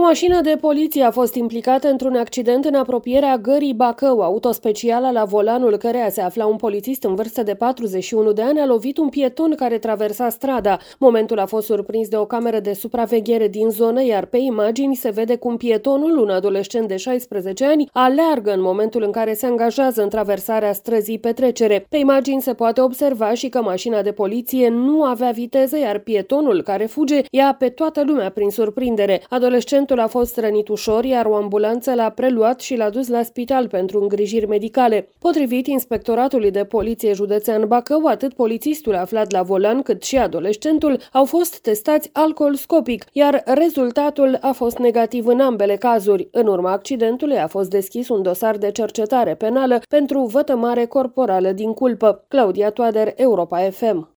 mașină de poliție a fost implicată într-un accident în apropierea gării Bacău. Autospeciala la volanul căreia se afla un polițist în vârstă de 41 de ani a lovit un pieton care traversa strada. Momentul a fost surprins de o cameră de supraveghere din zonă, iar pe imagini se vede cum pietonul, un adolescent de 16 ani, aleargă în momentul în care se angajează în traversarea străzii pe trecere. Pe imagini se poate observa și că mașina de poliție nu avea viteză, iar pietonul care fuge ia pe toată lumea prin surprindere. Adolescentul a fost rănit ușor, iar o ambulanță l-a preluat și l-a dus la spital pentru îngrijiri medicale. Potrivit Inspectoratului de Poliție Județean Bacău, atât polițistul aflat la volan cât și adolescentul au fost testați alcoolscopic, iar rezultatul a fost negativ în ambele cazuri. În urma accidentului a fost deschis un dosar de cercetare penală pentru vătămare corporală din culpă. Claudia Toader, Europa FM.